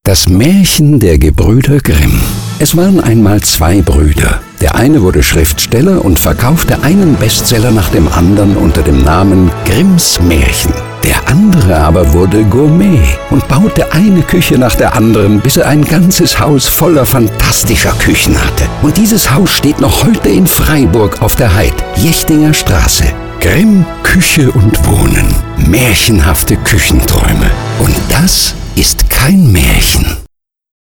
Das Märchen der Gebrüder Grimm. Es waren einmal zwei Brüder. Der eine wurde Schriftsteller und verkaufte einen Bestseller nach dem anderen unter dem Namen Grimms Märchen. Der andere aber wurde Gourmet und baute eine Küche nach der anderen, bis er ein ganzes Haus voller fantastischer Küchen hatte. Und dieses Haus steht noch heute in Freiburg auf der Heid, Jechtinger Straße. Grimm, Küche und Wohnen. Märchenhafte Küchenträume. Und das ist kein Märchen.